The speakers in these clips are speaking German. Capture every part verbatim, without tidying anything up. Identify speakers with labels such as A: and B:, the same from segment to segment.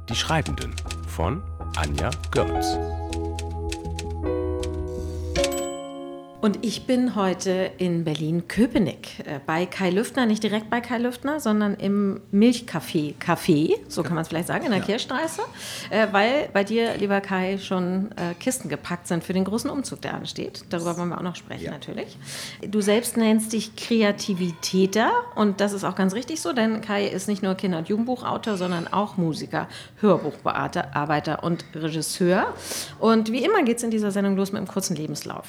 A: Die Schreibenden von Anja Görz.
B: Und ich bin heute in Berlin-Köpenick bei Kai Lüftner, nicht direkt bei Kai Lüftner, sondern im Milchcafé, Café, so kann man es vielleicht sagen, in der ja. Kirchstraße, äh, weil bei dir, lieber Kai, schon äh, Kisten gepackt sind für den großen Umzug, der ansteht. Darüber wollen wir auch noch sprechen, ja. natürlich. Du selbst nennst dich Kreativitäter und das ist auch ganz richtig so, denn Kai ist nicht nur Kinder- und Jugendbuchautor, sondern auch Musiker, Hörbuchbearbeiter und Regisseur. Und wie immer geht es in dieser Sendung los mit einem kurzen Lebenslauf.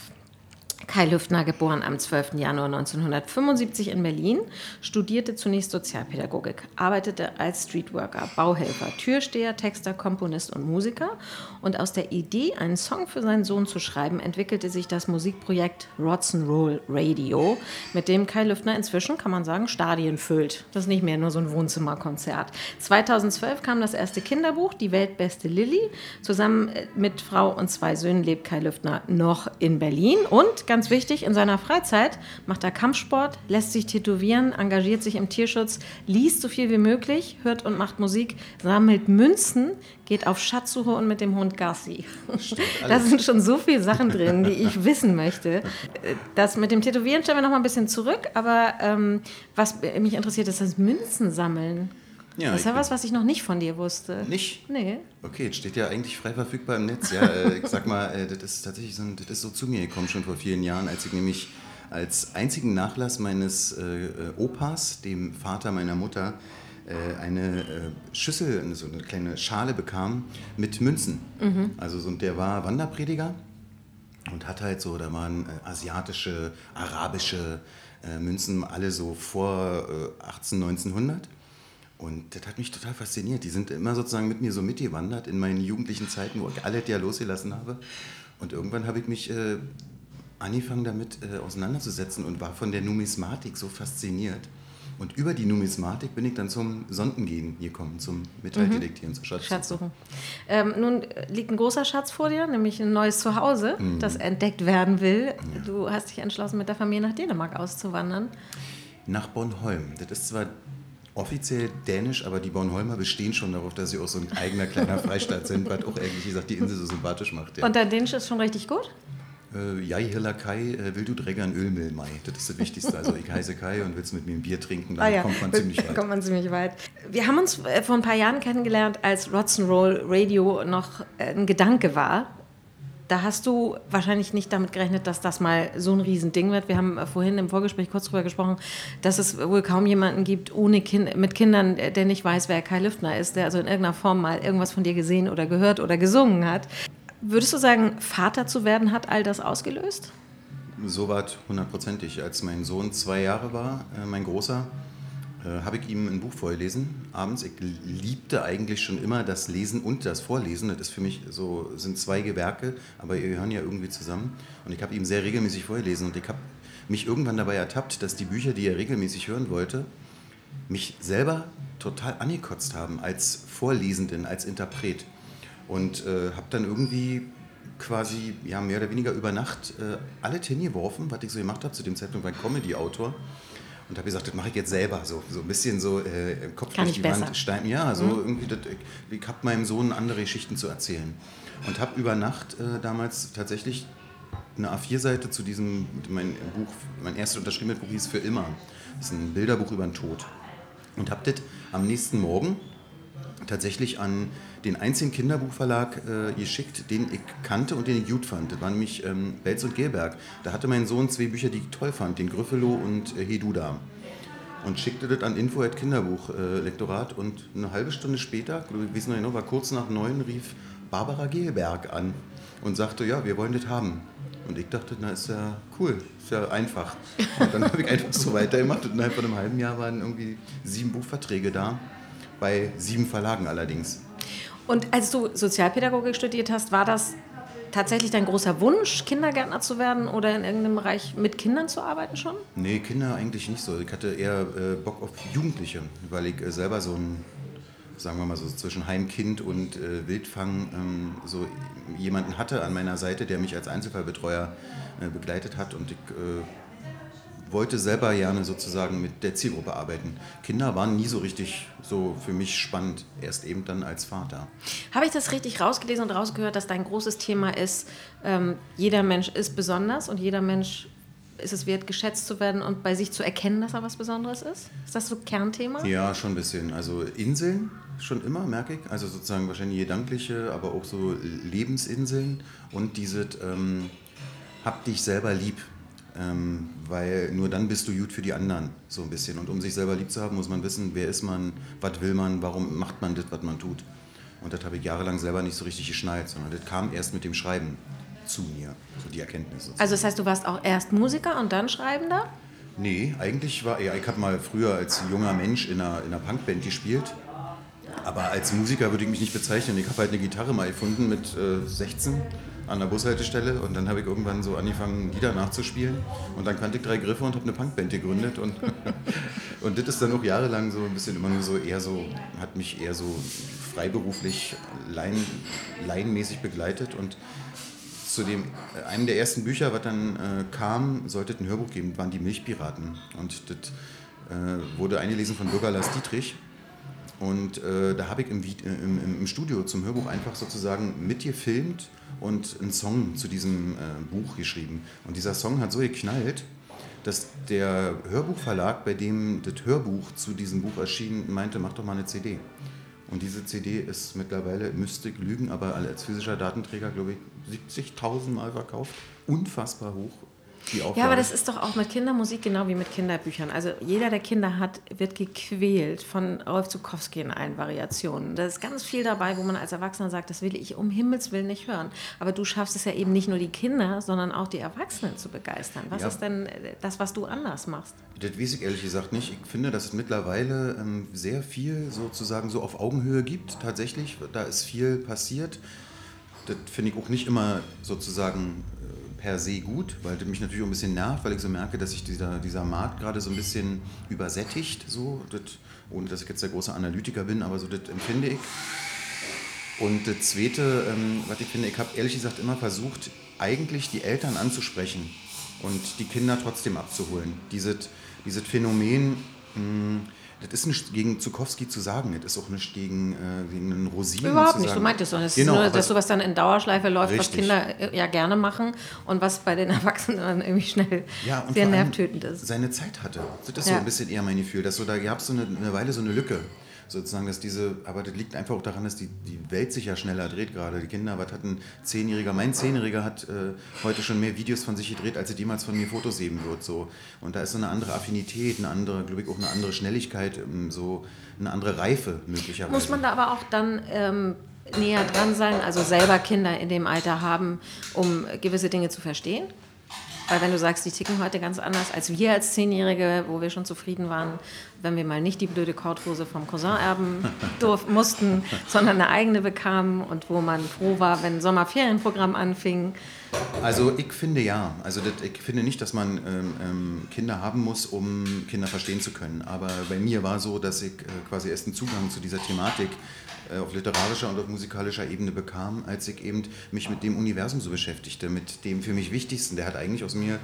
B: Kai Lüftner, geboren am zwölften Januar neunzehnhundertfünfundsiebzig in Berlin, studierte zunächst Sozialpädagogik, arbeitete als Streetworker, Bauhelfer, Türsteher, Texter, Komponist und Musiker. Und aus der Idee, einen Song für seinen Sohn zu schreiben, entwickelte sich das Musikprojekt Rock'n'Roll Radio, mit dem Kai Lüftner inzwischen, kann man sagen, Stadien füllt. Das ist nicht mehr nur so ein Wohnzimmerkonzert. zweitausendzwölf kam das erste Kinderbuch, Die weltbeste Lilly. Zusammen mit Frau und zwei Söhnen lebt Kai Lüftner noch in Berlin und ganz wichtig, in seiner Freizeit macht er Kampfsport, lässt sich tätowieren, engagiert sich im Tierschutz, liest so viel wie möglich, hört und macht Musik, sammelt Münzen, geht auf Schatzsuche und mit dem Hund Gassi. Da sind schon so viele Sachen drin, die ich wissen möchte. Das mit dem Tätowieren stellen wir noch mal ein bisschen zurück, aber ähm, was mich interessiert, ist das Münzen sammeln. Ja, das ist ja was, was ich noch nicht von dir wusste.
C: Nicht?
B: Nee.
C: Okay, es steht ja eigentlich frei verfügbar im Netz. Ja, äh, ich sag mal, äh, das ist tatsächlich so, das ist so zu mir gekommen, schon vor vielen Jahren, als ich nämlich als einzigen Nachlass meines äh, Opas, dem Vater meiner Mutter, äh, eine äh, Schüssel, so eine kleine Schale bekam mit Münzen. Mhm. Also so, der war Wanderprediger und hat halt so, da waren äh, asiatische, arabische äh, Münzen, alle so vor äh, achtzehn-, neunzehnhundert. Und das hat mich total fasziniert. Die sind immer sozusagen mit mir so mitgewandert in meinen jugendlichen Zeiten, wo ich alle ja losgelassen habe. Und irgendwann habe ich mich äh, angefangen damit äh, auseinanderzusetzen und war von der Numismatik so fasziniert. Und über die Numismatik bin ich dann zum Sondengehen gekommen, zum Metalldetektieren, mhm. zur Schatzsuche.
B: Schatzsuchen. Ähm, nun liegt ein großer Schatz vor dir, nämlich ein neues Zuhause, mhm. das entdeckt werden will. Ja. Du hast dich entschlossen, mit der Familie nach Dänemark auszuwandern.
C: Nach Bornholm. Das ist zwar offiziell dänisch, aber die Bornholmer bestehen schon darauf, dass sie auch so ein eigener kleiner Freistaat sind, was auch ehrlich gesagt die Insel so sympathisch macht. Ja.
B: Und dein Dänisch ist schon richtig gut?
C: Äh, ja, hilla Kai, äh, will du Drägern Ölmehl Mai. Das ist das Wichtigste. Also ich heiße Kai und willst mit mir ein Bier trinken, dann ah ja, kommt man ziemlich weit.
B: kommt man ziemlich weit. Wir haben uns vor ein paar Jahren kennengelernt, als Rock'n'Roll Radio noch ein Gedanke war. Da hast du wahrscheinlich nicht damit gerechnet, dass das mal so ein Riesending wird. Wir haben vorhin im Vorgespräch kurz drüber gesprochen, dass es wohl kaum jemanden gibt ohne kind, mit Kindern, der nicht weiß, wer Kai Lüftner ist, der also in irgendeiner Form mal irgendwas von dir gesehen oder gehört oder gesungen hat. Würdest du sagen, Vater zu werden hat all das ausgelöst?
C: So war es hundertprozentig. Als mein Sohn zwei Jahre war, äh, mein Großer, äh, habe ich ihm ein Buch vorgelesen abends. Ich liebte eigentlich schon immer das Lesen und das Vorlesen. Das ist für mich so, sind zwei Gewerke, aber die gehören ja irgendwie zusammen. Und ich habe ihm sehr regelmäßig vorgelesen und ich habe mich irgendwann dabei ertappt, dass die Bücher, die er regelmäßig hören wollte, mich selber total angekotzt haben als Vorlesenden, als Interpret. Und äh, habe dann irgendwie quasi ja, mehr oder weniger über Nacht äh, alles hingeworfen, was ich so gemacht habe. Zu dem Zeitpunkt war ich Comedy-Autor. Und habe gesagt, das mache ich jetzt selber, so, so ein bisschen so äh, im Kopf durch die Wand steigen. Ja, so mhm. irgendwie, das, ich, ich habe meinem Sohn andere Geschichten zu erzählen. Und habe über Nacht äh, damals tatsächlich eine A vier Seite zu diesem, mein Buch, mein erstes unterschriebenes Buch hieß Für immer. Das ist ein Bilderbuch über den Tod. Und habe das am nächsten Morgen tatsächlich an den einzigen Kinderbuchverlag äh, geschickt, den ich kannte und den ich gut fand. Das war nämlich ähm, Belz und Gelberg. Da hatte mein Sohn zwei Bücher, die ich toll fand, den Gryffalo und äh, Heduda. Und schickte das an info at kinderbuchlektorat äh, und eine halbe Stunde später, ich weiß noch genau, war kurz nach neun, rief Barbara Gelberg an und sagte, ja, wir wollen das haben. Und ich dachte, na, ist ja cool, ist ja einfach. Und dann habe ich einfach so weitergemacht und innerhalb von einem halben Jahr waren irgendwie sieben Buchverträge da, bei sieben Verlagen allerdings.
B: Und als du Sozialpädagogik studiert hast, war das tatsächlich dein großer Wunsch, Kindergärtner zu werden oder in irgendeinem Bereich mit Kindern zu arbeiten schon?
C: Nee, Kinder eigentlich nicht so. Ich hatte eher äh, Bock auf Jugendliche, weil ich äh, selber so ein, sagen wir mal so zwischen Heimkind und äh, Wildfang ähm, so jemanden hatte an meiner Seite, der mich als Einzelfallbetreuer äh, begleitet hat und ich äh, wollte selber gerne sozusagen mit der Zielgruppe arbeiten. Kinder waren nie so richtig so für mich spannend, erst eben dann als Vater.
B: Habe ich das richtig rausgelesen und rausgehört, dass dein großes Thema ist, ähm, jeder Mensch ist besonders und jeder Mensch ist es wert, geschätzt zu werden und bei sich zu erkennen, dass er was Besonderes ist? Ist das so Kernthema?
C: Ja, schon ein bisschen. Also Inseln schon immer, merke ich. Also sozusagen wahrscheinlich gedankliche, aber auch so Lebensinseln und diese ähm, hab dich selber lieb. Ähm, weil nur dann bist du gut für die anderen, so ein bisschen. Und um sich selber lieb zu haben, muss man wissen, wer ist man, was will man, warum macht man das, was man tut. Und das habe ich jahrelang selber nicht so richtig geschnallt, sondern das kam erst mit dem Schreiben zu mir, so die Erkenntnis. Sozusagen.
B: Also das heißt, du warst auch erst Musiker und dann Schreibender?
C: Nee, eigentlich war, ja, ich habe mal früher als junger Mensch in einer, in einer Punkband gespielt, aber als Musiker würde ich mich nicht bezeichnen. Ich habe halt eine Gitarre mal gefunden mit äh, sechzehn an der Bushaltestelle und dann habe ich irgendwann so angefangen, Lieder nachzuspielen und dann kannte ich drei Griffe und habe eine Punkband gegründet und, und das ist dann auch jahrelang so ein bisschen immer nur so eher so, hat mich eher so freiberuflich, laien, laienmäßig begleitet und zu dem, einem der ersten Bücher, was dann äh, kam, sollte es ein Hörbuch geben, waren die Milchpiraten. Und das äh, wurde eingelesen von Bürger Lars Dietrich. Und äh, da habe ich im, im, im Studio zum Hörbuch einfach sozusagen mitgefilmt und einen Song zu diesem äh, Buch geschrieben. Und dieser Song hat so geknallt, dass der Hörbuchverlag, bei dem das Hörbuch zu diesem Buch erschien, meinte, mach doch mal eine C D. Und diese C D ist mittlerweile, müsste ich lügen, aber als physischer Datenträger, glaube ich, siebzigtausend Mal verkauft. Unfassbar hoch, die Auflage.
B: Ja, aber das ist doch auch mit Kindermusik genau wie mit Kinderbüchern. Also jeder, der Kinder hat, wird gequält von Rolf Zuckowski in allen Variationen. Da ist ganz viel dabei, wo man als Erwachsener sagt, das will ich um Himmels Willen nicht hören. Aber du schaffst es ja eben nicht nur die Kinder, sondern auch die Erwachsenen zu begeistern. Was
C: Ja.
B: ist denn das, was du anders machst?
C: Das weiß ich ehrlich gesagt nicht. Ich finde, dass es mittlerweile ähm, sehr viel sozusagen so auf Augenhöhe gibt, tatsächlich. Da ist viel passiert. Das finde ich auch nicht immer sozusagen äh, per se gut, weil das mich natürlich auch ein bisschen nervt, weil ich so merke, dass sich dieser, dieser Markt gerade so ein bisschen übersättigt, so, das, ohne dass ich jetzt der große Analytiker bin, aber so das empfinde ich. Und das Zweite, ähm, was ich finde, ich habe ehrlich gesagt immer versucht, eigentlich die Eltern anzusprechen und die Kinder trotzdem abzuholen. Dieses, dieses Phänomen, mh, das ist nicht gegen Zuckowski zu sagen, das ist auch nicht gegen, äh, gegen einen Rosinen
B: Überhaupt
C: zu
B: nicht,
C: sagen.
B: du meintest doch, es
C: Genau,
B: ist nur,
C: aber
B: dass sowas dann in Dauerschleife läuft,
C: richtig.
B: was Kinder ja gerne machen und was bei den Erwachsenen dann irgendwie schnell
C: Ja, und
B: sehr
C: vor allem
B: nervtötend ist.
C: seine Zeit hatte. Das ist
B: Ja.
C: so ein bisschen eher mein Gefühl, dass so, da gab es so eine, eine Weile so eine Lücke. Sozusagen, dass diese, aber das liegt einfach auch daran, dass die, die Welt sich ja schneller dreht gerade. Die Kinder, was hat ein Zehnjähriger? Mein Zehnjähriger hat äh, heute schon mehr Videos von sich gedreht, als er jemals von mir Fotos sehen wird. So. Und da ist so eine andere Affinität, eine andere, glaube ich, auch eine andere Schnelligkeit, ähm, so eine andere Reife möglicherweise.
B: Muss man da aber auch dann ähm, näher dran sein, also selber Kinder in dem Alter haben, um gewisse Dinge zu verstehen? Weil wenn du sagst, die ticken heute ganz anders als wir als Zehnjährige, wo wir schon zufrieden waren, wenn wir mal nicht die blöde Korthose vom Cousin erben durften, mussten, sondern eine eigene bekamen und wo man froh war, wenn ein Sommerferienprogramm anfing.
C: Also ich finde ja, also das, ich finde nicht, dass man ähm, ähm, Kinder haben muss, um Kinder verstehen zu können. Aber bei mir war so, dass ich äh, quasi erst einen Zugang zu dieser Thematik äh, auf literarischer und auf musikalischer Ebene bekam, als ich eben mich mit dem Universum so beschäftigte, mit dem für mich Wichtigsten. Der hat eigentlich aus mir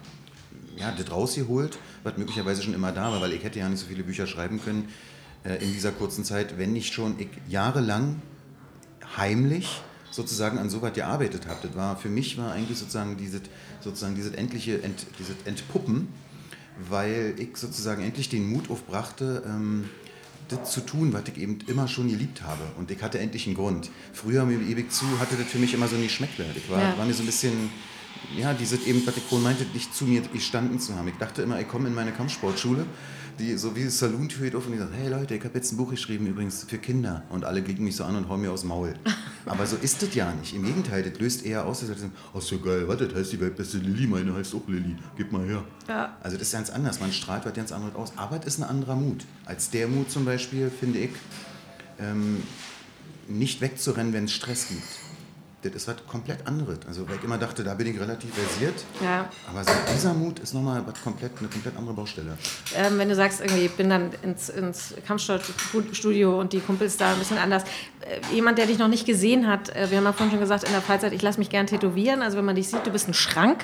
C: ja, das rausgeholt, was möglicherweise schon immer da war, weil ich hätte ja nicht so viele Bücher schreiben können äh, in dieser kurzen Zeit, wenn nicht schon ich jahrelang heimlich sozusagen an so was gearbeitet habe. Das war, für mich war eigentlich sozusagen dieses, sozusagen dieses endliche Ent, dieses Entpuppen, weil ich sozusagen endlich den Mut aufbrachte, ähm, das zu tun, was ich eben immer schon geliebt habe. Und ich hatte endlich einen Grund. Früher, mir ewig zu, hatte das für mich immer so ein Geschmäckle. Ich war,
B: Ja.
C: war mir so ein bisschen, ja, dieses eben, was ich vorhin meinte, nicht zu mir gestanden zu haben. Ich dachte immer, ich komme in meine Kampfsportschule, die so wie das Saloon-Tür geht auf und die sagt, hey Leute, ich habe jetzt ein Buch geschrieben, übrigens für Kinder. Und alle blicken mich so an und hauen mir aus dem Maul. Aber so ist das ja nicht. Im Gegenteil, das löst eher aus, dass sie sagen, oh, so geil, warte, das heißt die weltbeste Lilly, meine heißt auch Lilly, gib mal her.
B: Ja.
C: Also das ist ganz anders, man strahlt was ganz anderes aus. Aber es ist ein anderer Mut. Als der Mut zum Beispiel, finde ich, ähm, nicht wegzurennen, wenn es Stress gibt. das ist was komplett anderes. Also, weil ich immer dachte, da bin ich relativ versiert.
B: Ja.
C: Aber so dieser Mut ist nochmal was komplett, eine komplett andere Baustelle.
B: Ähm, wenn du sagst, irgendwie, ich bin dann ins, ins Kampfsportstudio und die Kumpels da ein bisschen anders. Äh, jemand, der dich noch nicht gesehen hat, äh, wir haben ja vorhin schon gesagt, in der Freizeit, ich lasse mich gern tätowieren. Also, wenn man dich sieht, du bist ein Schrank.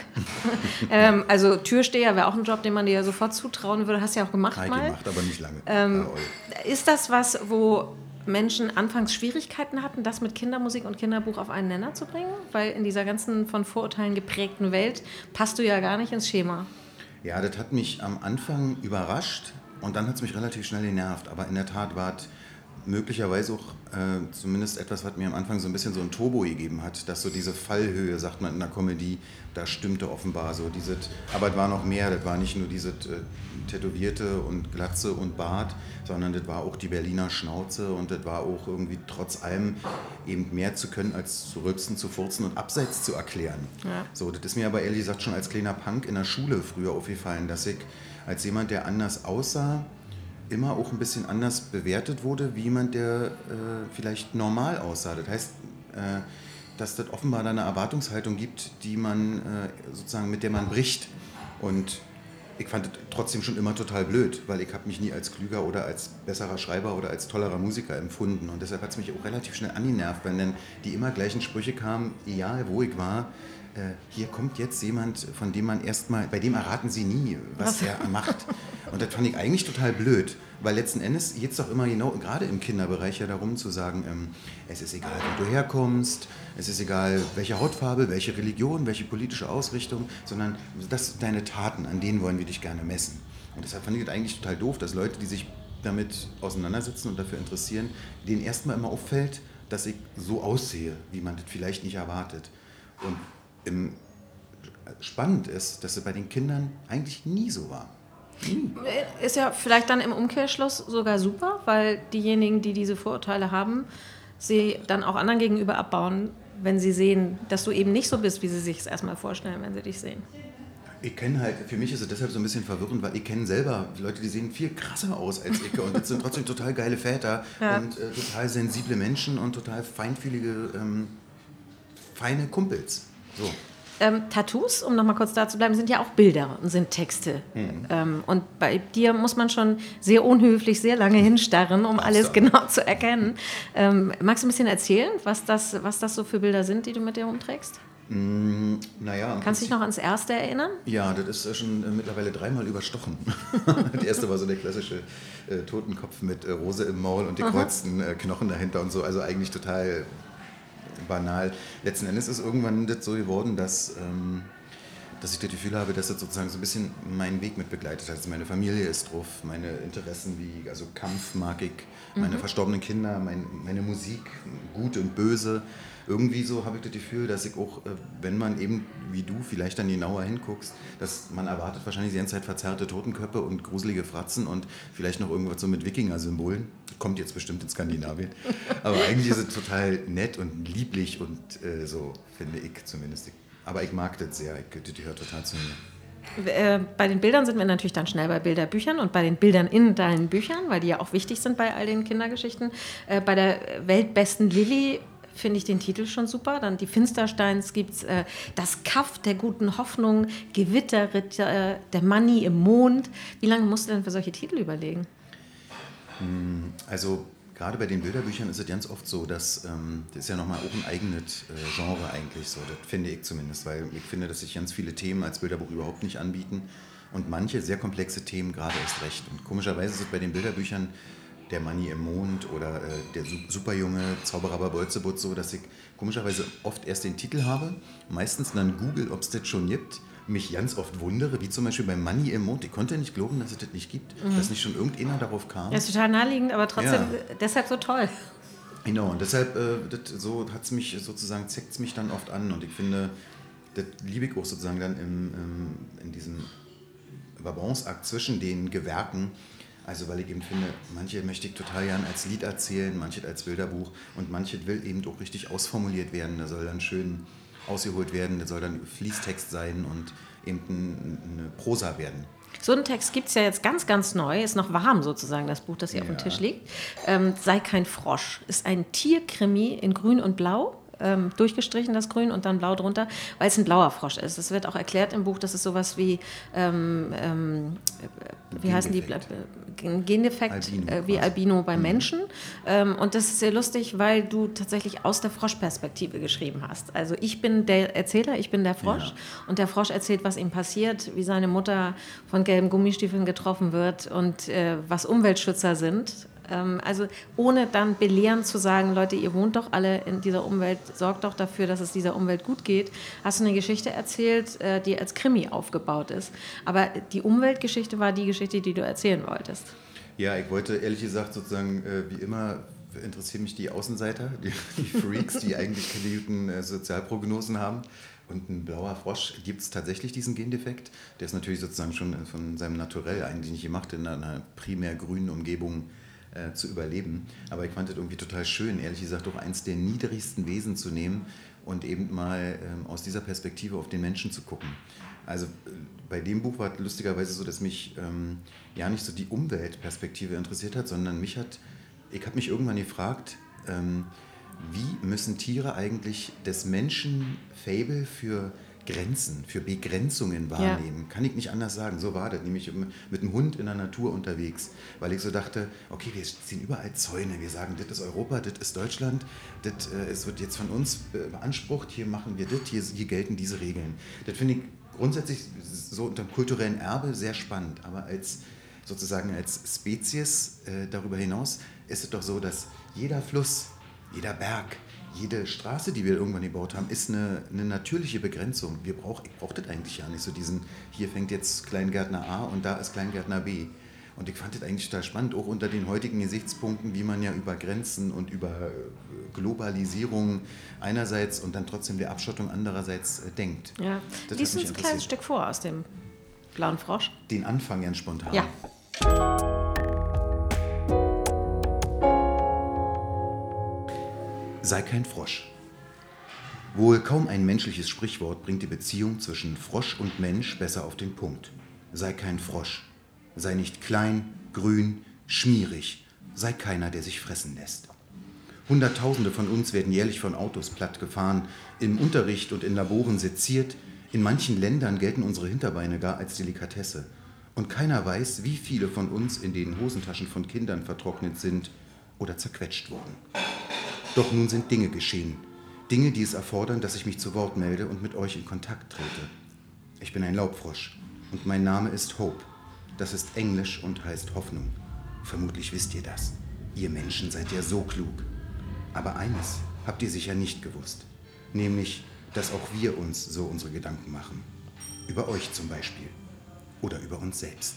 B: ähm, also, Türsteher wäre auch ein Job, den man dir ja sofort zutrauen würde. Hast du ja auch gemacht
C: Habe ich
B: mal.
C: gemacht, aber nicht lange.
B: Ähm,
C: ja,
B: ist das was, wo Menschen anfangs Schwierigkeiten hatten, das mit Kindermusik und Kinderbuch auf einen Nenner zu bringen? Weil in dieser ganzen von Vorurteilen geprägten Welt passt du ja gar nicht ins Schema.
C: Ja, das hat mich am Anfang überrascht und dann hat es mich relativ schnell genervt. Aber in der Tat war es möglicherweise auch äh, zumindest etwas, was mir am Anfang so ein bisschen so ein Turbo gegeben hat, dass so diese Fallhöhe, sagt man in der Comedy, da stimmte offenbar so. Dieses, aber es war noch mehr, das war nicht nur dieses äh, Tätowierte und Glatze und Bart, sondern das war auch die Berliner Schnauze und das war auch irgendwie trotz allem eben mehr zu können, als zu rülpsen, zu furzen und abseits zu erklären.
B: Ja.
C: So, das ist mir aber ehrlich gesagt schon als kleiner Punk in der Schule früher aufgefallen, dass ich als jemand, der anders aussah, immer auch ein bisschen anders bewertet wurde, wie jemand, der äh, vielleicht normal aussah. Das heißt, äh, dass das offenbar da eine Erwartungshaltung gibt, die man äh, sozusagen, mit der man bricht. Und ich fand es trotzdem schon immer total blöd, weil ich habe mich nie als klüger oder als besserer Schreiber oder als tollerer Musiker empfunden. Und deshalb hat es mich auch relativ schnell angenervt, wenn dann die immer gleichen Sprüche kamen, egal wo ich war. Äh, hier kommt jetzt jemand, von dem man erstmal, bei dem erraten sie nie, was, was er macht. Und das fand ich eigentlich total blöd, weil letzten Endes geht es doch immer genau, gerade im Kinderbereich ja darum zu sagen, ähm, es ist egal, wo du herkommst, es ist egal, welche Hautfarbe, welche Religion, welche politische Ausrichtung, sondern das deine Taten, an denen wollen wir dich gerne messen. Und deshalb fand ich das eigentlich total doof, dass Leute, die sich damit auseinandersetzen und dafür interessieren, denen erstmal immer auffällt, dass ich so aussehe, wie man das vielleicht nicht erwartet. Und im, spannend ist, dass es bei den Kindern eigentlich nie so war. Nie.
B: Ist ja vielleicht dann im Umkehrschluss sogar super, weil diejenigen, die diese Vorurteile haben, sie dann auch anderen gegenüber abbauen, wenn sie sehen, dass du eben nicht so bist, wie sie sich es erstmal vorstellen, wenn sie dich sehen.
C: Ich kenne halt, für mich ist es deshalb so ein bisschen verwirrend, weil ich kenne selber Leute, die sehen viel krasser aus als ich und das sind trotzdem total geile Väter ja. und äh, total sensible Menschen und total feinfühlige, ähm, feine Kumpels. So.
B: Ähm, Tattoos, um nochmal kurz da zu bleiben, sind ja auch Bilder und sind Texte. Mhm. Ähm, und bei dir muss man schon sehr unhöflich, sehr lange hinstarren, um alles genau zu erkennen. Ähm, magst du ein bisschen erzählen, was das, was das so für Bilder sind, die du mit dir rumträgst?
C: Mm, naja,
B: Kannst du dich noch ans erste erinnern?
C: Ja, das ist schon äh, mittlerweile dreimal überstochen. Das erste war so der klassische äh, Totenkopf mit äh, Rose im Maul und gekreuzten äh, Knochen dahinter und so. Also eigentlich total banal. Letzten Endes ist irgendwann das so geworden, dass, ähm, dass ich das Gefühl habe, dass das sozusagen so ein bisschen meinen Weg mit begleitet hat. Also meine Familie ist drauf, meine Interessen wie also Kampf mag ich, meine mhm. verstorbenen Kinder, mein, meine Musik, gut und böse. Irgendwie so habe ich das Gefühl, dass ich auch, wenn man eben wie du vielleicht dann genauer hinguckst, dass man erwartet wahrscheinlich die ganze Zeit verzerrte Totenköpfe und gruselige Fratzen und vielleicht noch irgendwas so mit Wikinger-Symbolen. Kommt jetzt bestimmt in Skandinavien. Aber eigentlich ist es total nett und lieblich und äh, so, finde ich zumindest. Aber ich mag das sehr, ich, das gehört total zu mir.
B: Bei den Bildern sind wir natürlich dann schnell bei Bilderbüchern und bei den Bildern in deinen Büchern, weil die ja auch wichtig sind bei all den Kindergeschichten. Bei der weltbesten Lilli finde ich den Titel schon super. Dann die Finstersteins gibt es äh, das Kaff der guten Hoffnung, Gewitterritter, äh, der Manni im Mond. Wie lange musst du denn für solche Titel überlegen?
C: Also gerade bei den Bilderbüchern ist es ganz oft so, dass ähm, das ist ja nochmal auch ein eigenes äh, Genre eigentlich so, das finde ich zumindest, weil ich finde, dass sich ganz viele Themen als Bilderbuch überhaupt nicht anbieten und manche sehr komplexe Themen gerade erst recht. Und komischerweise ist es bei den Bilderbüchern der Manni im Mond oder äh, der Superjunge, Zauberer bei Bolzebut so, dass ich komischerweise oft erst den Titel habe, meistens dann google, ob es das schon gibt, mich ganz oft wundere, wie zum Beispiel bei Manni im Mond. Ich konnte nicht glauben, dass es das nicht gibt, mhm. dass nicht schon irgendeiner darauf kam.
B: Das ist total naheliegend, aber trotzdem ja. deshalb so toll.
C: Genau, und deshalb äh, das, so hat's mich sozusagen, zeckt es mich dann oft an und ich finde, das liebe ich auch sozusagen dann im, im, in diesem Balanceakt zwischen den Gewerken. Also weil ich eben finde, manche möchte ich total gern als Lied erzählen, manche als Bilderbuch und manche will eben auch richtig ausformuliert werden. Da soll dann schön ausgeholt werden, das soll dann Fließtext sein und eben eine Prosa werden.
B: So einen Text gibt es ja jetzt ganz, ganz neu, ist noch warm sozusagen, das Buch, das hier ja. auf dem Tisch liegt. Ähm, Sei kein Frosch, ist ein Tierkrimi in Grün und Blau. ähm, durchgestrichen, das Grün, und dann blau drunter, weil es ein blauer Frosch ist. Es wird auch erklärt im Buch, dass es sowas wie, ähm, ähm, wie heißen die, Gen- Gendefekt,
C: Albino
B: äh, wie
C: quasi.
B: Albino bei Menschen. Ähm, und das ist sehr lustig, weil du tatsächlich aus der Froschperspektive geschrieben hast. Also ich bin der Erzähler, ich bin der Frosch,
C: Ja.
B: und der Frosch erzählt, was ihm passiert, wie seine Mutter von gelben Gummistiefeln getroffen wird und äh, was Umweltschützer sind. Ähm, also ohne dann belehrend zu sagen, Leute, ihr wohnt doch alle in dieser Umwelt, sorgt doch dafür, dass es dieser Umwelt gut geht, hast du eine Geschichte erzählt, äh, die als Krimi aufgebaut ist. Aber die Umweltgeschichte war die Geschichte, die du erzählen wolltest.
C: Ja, ich wollte ehrlich gesagt sozusagen, äh, wie immer, interessieren mich die Außenseiter, die, die Freaks, die eigentlich keine guten äh, Sozialprognosen haben. Und ein blauer Frosch, gibt es tatsächlich diesen Gendefekt? Der ist natürlich sozusagen schon von seinem Naturell eigentlich nicht gemacht, in einer primär grünen Umgebung äh, zu überleben. Aber ich fand es irgendwie total schön, ehrlich gesagt, auch eins der niedrigsten Wesen zu nehmen und eben mal ähm, aus dieser Perspektive auf den Menschen zu gucken. Also äh, bei dem Buch war es lustigerweise so, dass mich ähm, ja nicht so die Umweltperspektive interessiert hat, sondern mich hat, ich habe mich irgendwann gefragt, ähm, wie müssen Tiere eigentlich des Menschen Faible für Grenzen, für Begrenzungen wahrnehmen? Ja. Kann ich nicht anders sagen. So war das, nämlich mit dem Hund in der Natur unterwegs, weil ich so dachte, okay, wir ziehen überall Zäune, wir sagen, das ist Europa, das ist Deutschland, das, äh, es wird jetzt von uns beansprucht, hier machen wir das, hier, hier gelten diese Regeln. Das finde ich grundsätzlich so unter dem kulturellen Erbe sehr spannend, aber als sozusagen als Spezies äh, darüber hinaus ist es doch so, dass jeder Fluss, jeder Berg, jede Straße, die wir irgendwann gebaut haben, ist eine, eine natürliche Begrenzung. Wir brauch, ich brauche das eigentlich ja nicht, so diesen, hier fängt jetzt Kleingärtner A und da ist Kleingärtner B. Und ich fand das eigentlich total spannend, auch unter den heutigen Gesichtspunkten, wie man ja über Grenzen und über Globalisierung einerseits und dann trotzdem der Abschottung andererseits äh, denkt.
B: Ja. Lies uns ein kleines Stück vor aus dem Blauen Frosch.
C: Den Anfang ganz spontan.
B: Ja.
C: Sei kein Frosch. Wohl kaum ein menschliches Sprichwort bringt die Beziehung zwischen Frosch und Mensch besser auf den Punkt. Sei kein Frosch. Sei nicht klein, grün, schmierig. Sei keiner, der sich fressen lässt. Hunderttausende von uns werden jährlich von Autos plattgefahren, im Unterricht und in Laboren seziert. In manchen Ländern gelten unsere Hinterbeine gar als Delikatesse. Und keiner weiß, wie viele von uns in den Hosentaschen von Kindern vertrocknet sind oder zerquetscht wurden. Doch nun sind Dinge geschehen. Dinge, die es erfordern, dass ich mich zu Wort melde und mit euch in Kontakt trete. Ich bin ein Laubfrosch und mein Name ist Hope. Das ist Englisch und heißt Hoffnung. Vermutlich wisst ihr das. Ihr Menschen seid ja so klug. Aber eines habt ihr sicher nicht gewusst. Nämlich, dass auch wir uns so unsere Gedanken machen. Über euch zum Beispiel. Oder über uns selbst.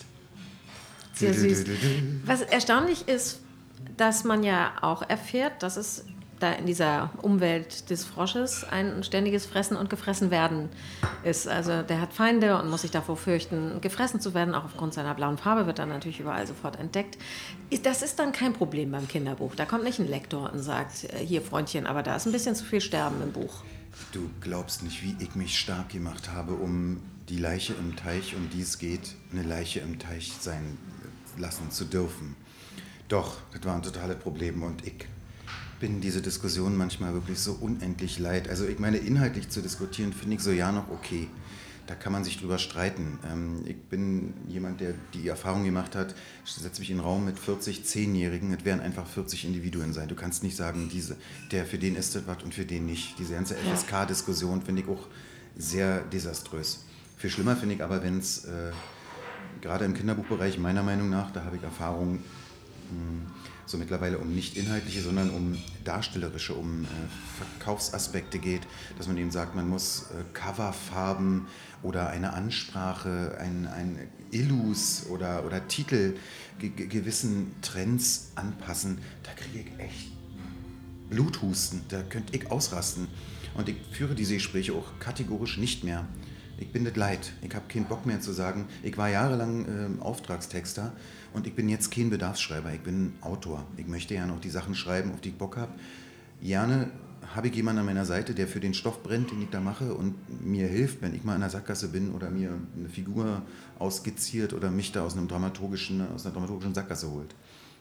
B: Sehr süß. Was erstaunlich ist, dass man ja auch erfährt, dass es da in dieser Umwelt des Frosches ein ständiges Fressen und Gefressenwerden ist. Also der hat Feinde und muss sich davor fürchten, gefressen zu werden. Auch aufgrund seiner blauen Farbe wird dann natürlich überall sofort entdeckt. Das ist dann kein Problem beim Kinderbuch. Da kommt nicht ein Lektor und sagt, hier Freundchen, aber da ist ein bisschen zu viel Sterben im Buch.
C: Du glaubst nicht, wie ich mich stark gemacht habe, um die Leiche im Teich, um die es geht, eine Leiche im Teich sein lassen zu dürfen. Doch, das war ein totales Problem und ich bin diese Diskussion manchmal wirklich so unendlich leid. Also ich meine, inhaltlich zu diskutieren, finde ich so ja noch okay. Da kann man sich drüber streiten. Ähm, ich bin jemand, der die Erfahrung gemacht hat, ich setze mich in einen Raum mit vierzig Zehnjährigen, es werden einfach vierzig Individuen sein. Du kannst nicht sagen, diese, der für den ist das was und für den nicht. Diese ganze F S K-Diskussion finde ich auch sehr desaströs. Viel schlimmer finde ich aber, wenn es äh, gerade im Kinderbuchbereich meiner Meinung nach, da habe ich Erfahrung, mh, so mittlerweile um nicht inhaltliche, sondern um darstellerische, um äh, Verkaufsaspekte geht, dass man eben sagt, man muss äh, Coverfarben oder eine Ansprache, ein, ein Illus oder, oder Titel ge- ge- gewissen Trends anpassen. Da kriege ich echt Bluthusten, da könnte ich ausrasten. Und ich führe diese Gespräche auch kategorisch nicht mehr. Ich bin das leid. Ich habe keinen Bock mehr zu sagen, ich war jahrelang äh, Auftragstexter und ich bin jetzt kein Bedarfsschreiber, ich bin Autor. Ich möchte ja noch die Sachen schreiben, auf die ich Bock habe. Gerne habe ich jemanden an meiner Seite, der für den Stoff brennt, den ich da mache und mir hilft, wenn ich mal in der Sackgasse bin oder mir eine Figur ausskizziert oder mich da aus, einem dramaturgischen, aus einer dramaturgischen Sackgasse holt.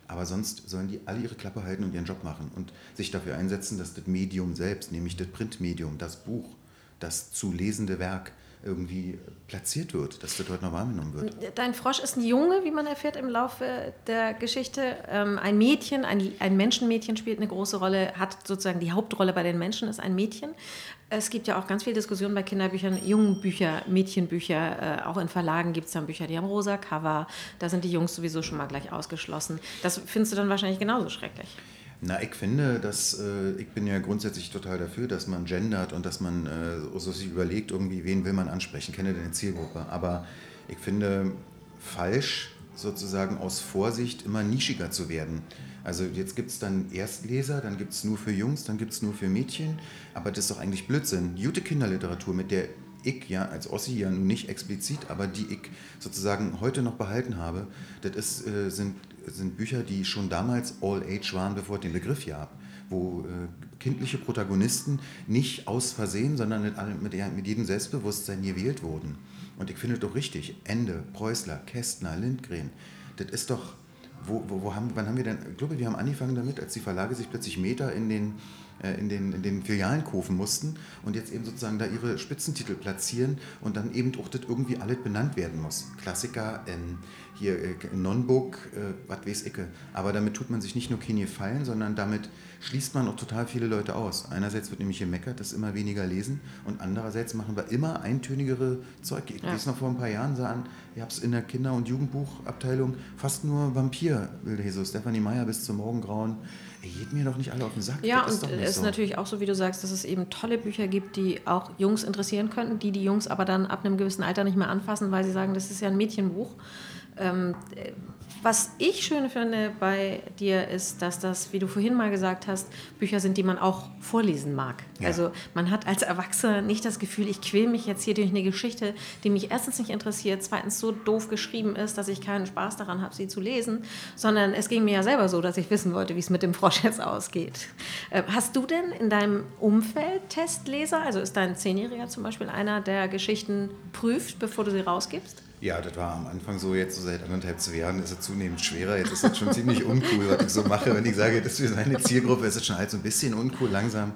C: Aber sonst sollen die alle ihre Klappe halten und ihren Job machen und sich dafür einsetzen, dass das Medium selbst, nämlich das Printmedium, das Buch, das zu lesende Werk irgendwie platziert wird, dass das heute noch wahrgenommen wird.
B: Dein Frosch ist ein Junge, wie man erfährt im Laufe der Geschichte. Ähm, ein Mädchen, ein, ein Menschenmädchen spielt eine große Rolle, hat sozusagen die Hauptrolle bei den Menschen, ist ein Mädchen. Es gibt ja auch ganz viel Diskussion bei Kinderbüchern, Jungenbücher, Mädchenbücher, äh, auch in Verlagen gibt es dann Bücher, die haben rosa Cover, da sind die Jungs sowieso schon mal gleich ausgeschlossen. Das findest du dann wahrscheinlich genauso schrecklich.
C: Na, ich finde, dass äh, ich bin ja grundsätzlich total dafür, dass man gendert und dass man äh, so sich überlegt, irgendwie, wen will man ansprechen, kenne deine Zielgruppe. Aber ich finde falsch, sozusagen aus Vorsicht immer nischiger zu werden. Also jetzt gibt es dann Erstleser, dann gibt es nur für Jungs, dann gibt es nur für Mädchen. Aber das ist doch eigentlich Blödsinn. Gute Kinderliteratur, mit der ich ja als Ossi ja nun nicht explizit, aber die ich sozusagen heute noch behalten habe, das ist, äh, sind, sind Bücher, die schon damals All Age waren, bevor es den Begriff gab, wo äh, kindliche Protagonisten nicht aus Versehen, sondern mit, mit, mit jedem Selbstbewusstsein gewählt wurden. Und ich finde es doch richtig, Ende, Preußler, Kästner, Lindgren, das ist doch, wo, wo, wo haben, wann haben wir denn, ich glaube, wir haben angefangen damit, als die Verlage sich plötzlich Meter in den In den, in den Filialen kaufen mussten und jetzt eben sozusagen da ihre Spitzentitel platzieren und dann eben auch das irgendwie alles benannt werden muss. Klassiker, ähm, hier äh, Non-Book, äh, was weiß ich. Aber damit tut man sich nicht nur keine Gefallen, sondern damit schließt man auch total viele Leute aus. Einerseits wird nämlich gemeckert, dass immer weniger lesen und andererseits machen wir immer eintönigere Zeug. Ich
B: Ja.
C: weiß noch vor ein paar Jahren sahen, ich habe es in der Kinder- und Jugendbuchabteilung fast nur Vampir, Wilde Jesus, Stefanie Meyer bis zum Morgengrauen. Ey, geht mir doch nicht alle auf den Sack.
B: Ja,
C: Das ist
B: und
C: doch nicht
B: es ist
C: so.
B: natürlich auch so, wie du sagst, dass es eben tolle Bücher gibt, die auch Jungs interessieren könnten, die die Jungs aber dann ab einem gewissen Alter nicht mehr anfassen, weil sie sagen, das ist ja ein Mädchenbuch. Ähm, äh, was ich schön finde bei dir ist, dass das, wie du vorhin mal gesagt hast, Bücher sind, die man auch vorlesen mag.
C: Ja.
B: Also man hat als Erwachsener nicht das Gefühl, ich quäl mich jetzt hier durch eine Geschichte, die mich erstens nicht interessiert, zweitens so doof geschrieben ist, dass ich keinen Spaß daran habe, sie zu lesen, sondern es ging mir ja selber so, dass ich wissen wollte, wie es mit dem Frosch jetzt ausgeht. Äh, hast du denn in deinem Umfeld Testleser? Also ist dein Zehnjähriger zum Beispiel einer, der Geschichten prüft, bevor du sie rausgibst?
C: Ja, das war am Anfang so, jetzt so seit anderthalb, zwei Jahren ist es zunehmend schwerer. Jetzt ist es schon ziemlich uncool, was ich so mache. Wenn ich sage, das ist für seine Zielgruppe, ist es schon halt so ein bisschen uncool langsam.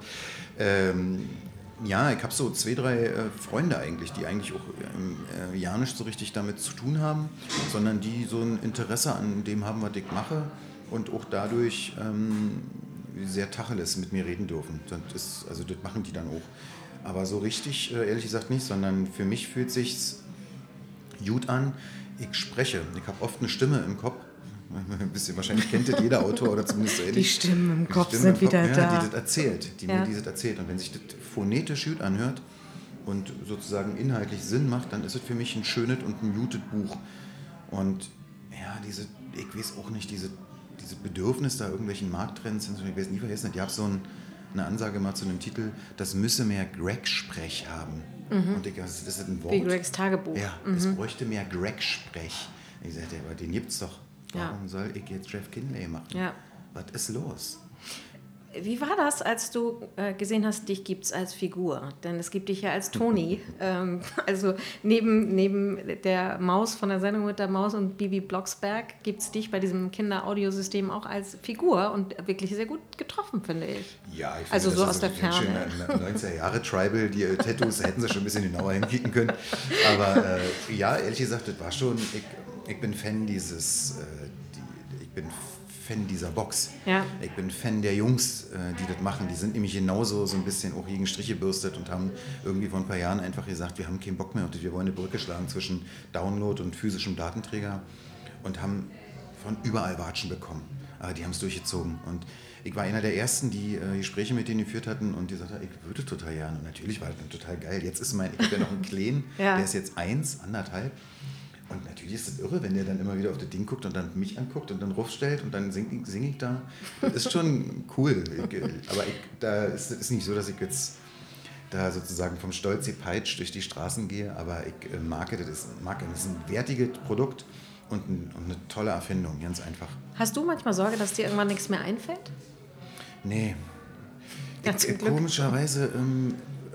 C: Ähm, ja, ich habe so zwei, drei äh, Freunde eigentlich, die eigentlich auch ähm, äh, ja nicht so richtig damit zu tun haben, sondern die so ein Interesse an dem haben, was ich mache und auch dadurch ähm, sehr Tacheles mit mir reden dürfen. Das ist, also das machen die dann auch. Aber so richtig, äh, ehrlich gesagt nicht, sondern für mich fühlt sich's gut an, ich spreche. Ich habe oft eine Stimme im Kopf. Ein bisschen, wahrscheinlich kennt das jeder Autor oder zumindest so ähnlich.
B: Die Stimmen im
C: Die
B: Kopf
C: Stimme
B: sind
C: im Kopf,
B: wieder
C: ja,
B: da.
C: die das erzählt, die
B: Ja.
C: mir dieses erzählt. Und wenn sich das phonetisch gut anhört und sozusagen inhaltlich Sinn macht, dann ist es für mich ein schönes und ein muted Buch. Und ja, diese, ich weiß auch nicht, diese, diese Bedürfnis da irgendwelchen Markttrends, ich weiß nie vergessen, ich habe so ein, eine Ansage mal zu einem Titel, das müsse mehr Greg-Sprech haben. Mhm. Und ich, das ist ein Wort.
B: Wie Gregs Tagebuch.
C: Ja, es bräuchte mehr Greg-Sprech. Ich sagte, aber den gibt's doch. Warum
B: Ja.
C: soll ich jetzt Jeff Kinley machen?
B: Ja.
C: Was ist los?
B: Wie war das, als du äh, gesehen hast, dich gibt es als Figur? Denn es gibt dich ja als Toni. ähm, also neben, neben der Maus von der Sendung mit der Maus und Bibi Blocksberg gibt es dich bei diesem Kinderaudiosystem auch als Figur und wirklich sehr gut getroffen, finde ich.
C: Ja, ich finde,
B: Also
C: das
B: so
C: ist
B: aus der
C: ein ganz
B: Ferne.
C: schöner neunziger Jahre Tribal, die äh, Tattoos hätten sie schon ein bisschen genauer hinkicken können. Aber äh, ja, ehrlich gesagt, das war schon, ich, ich bin Fan dieses, äh, die, ich bin Fan dieser Box.
B: Ja.
C: Ich bin Fan der Jungs, äh, die das machen. Die sind nämlich genauso so ein bisschen auch gegen Striche gebürstet und haben irgendwie vor ein paar Jahren einfach gesagt, wir haben keinen Bock mehr und wir wollen eine Brücke schlagen zwischen Download und physischem Datenträger und haben von überall Watschen bekommen. Aber die haben es durchgezogen. Und ich war einer der Ersten, die äh, Gespräche mit denen geführt hatten und die sagten, ich würde total gerne. Und natürlich war das dann total geil. Jetzt ist mein, ich habe ja noch einen Kleinen,
B: Ja.
C: der ist jetzt eins, anderthalb. Und natürlich ist das irre, wenn der dann immer wieder auf das Ding guckt und dann mich anguckt und dann raufstellt und dann singe sing ich da. Das ist schon cool. Ich, aber ich, da ist es nicht so, dass ich jetzt da sozusagen vom Stolz gepeitscht durch die Straßen gehe, aber ich äh, mag das. Ist, mag das ist ein wertiges Produkt und, ein, und eine tolle Erfindung, ganz einfach.
B: Hast du manchmal Sorge, dass dir irgendwann nichts mehr einfällt?
C: Nee.
B: Ja,
C: Ich,
B: zum
C: äh,
B: Glück.
C: komischerweise ähm,